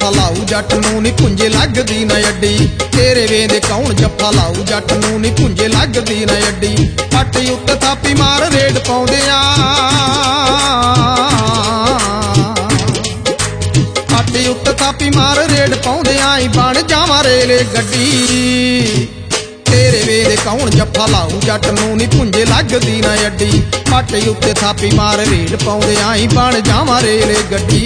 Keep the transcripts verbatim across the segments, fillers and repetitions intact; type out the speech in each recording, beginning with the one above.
जफ्फा लाऊ जट नूं नी पुंजे लगदी ना अड्डी। तेरे वेंदे कौन जफ्फा लाऊ जट नूं नी पुंजे लगदी ना अड्डी। पट उत्ते थापी मार रेड पाउंदे आ, पट उत्ते थापी मार रेड पाउंदे आई बन जावां रेल गड्डी। तेरे वेंदे कौन जफ्फा लाऊ जट नूं नी पुंजे लगदी ना अड्डी। पट उत्ते थापी मार रेड पाउंदे आई बन जावां रेल गड्डी।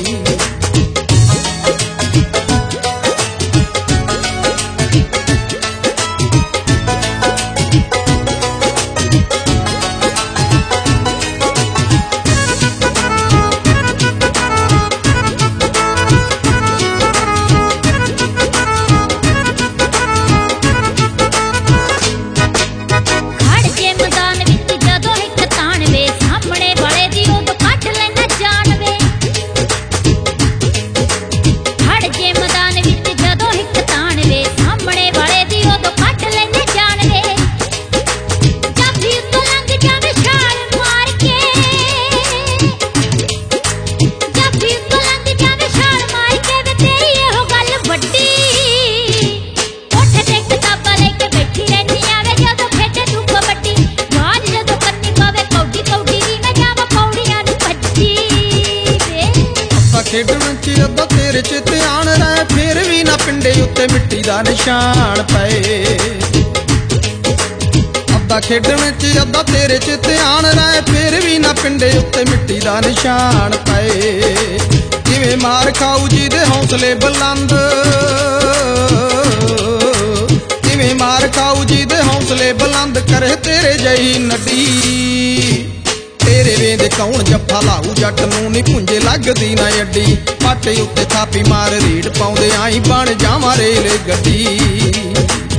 खेडण च अद्धा तेरे च ध्यान रहे फिर भी ना पिंडे उत्ते मिट्टी दा निशान पए। अद्धा खेडण च अद्धा तेरे च ध्यान रहे फिर भी ना पिंडे उत्ते मिट्टी दा निशान पए। जिवें मार खाऊ जी दे हौसले बुलंद, जिवें मार खाऊ जी दे हौसले बुलंद करे तेरे जही नड्डी। तेरे वेंदे कौन जफ्फा लाऊ जट नूं नी पुंजे लगदी ना अड्डी। पट उत्ते थापी मार रेड पाउंदे आई बन जावां रेल गड्डी।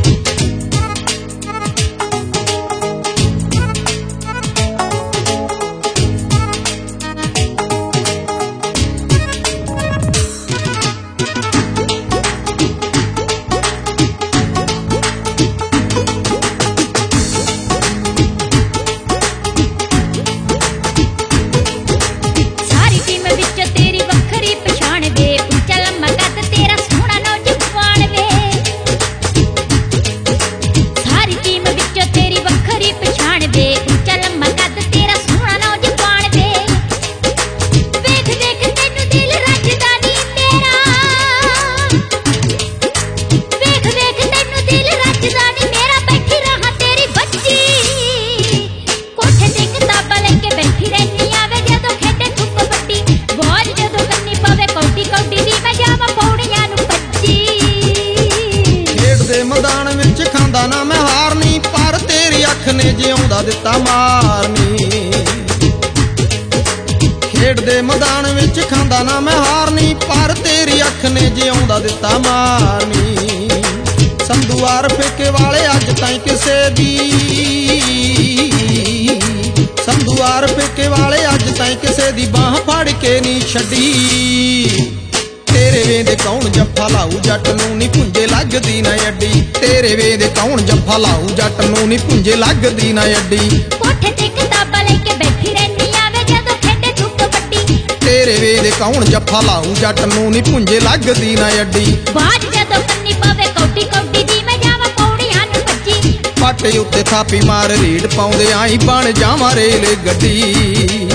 मैदान विच खांदा ना मैं हारनी पर तेरी अख ने जिउंदा दिता मारनी। खेड दे मैदान विच खांदा ना मैं हारनी पर तेरी अख ने जिउंदा दिता मारनी। संधुआर फेके वाले अज ताईं किसे दी, संधुआर फेके वाले अज ताईं किसे दी बाह फड़ के नी छड्डी। तेरे वेंदे कौन जफ्फा लाऊ जट नूं नी पुंजे लगदी ना अड्डी। तेरे वेंदे कौन जफ्फा लाऊ जट नूं नी पुंजे लगदी ना अड्डी। कोठे ते किताबां लेके बैठी रहनी आवे जदों खेडे तू कबड्डी। तेरे वेंदे कौन जफ्फा लाऊ जट नूं नी पुंजे लगदी ना अड्डी। बाज जदों कन्नी पवे कौडी कौडी दी मैं जावां पौड़ियां नूं भज्जी। पट उत्ते थापी मार रेड पाउंदे आई बन जावां रेल गड्डी।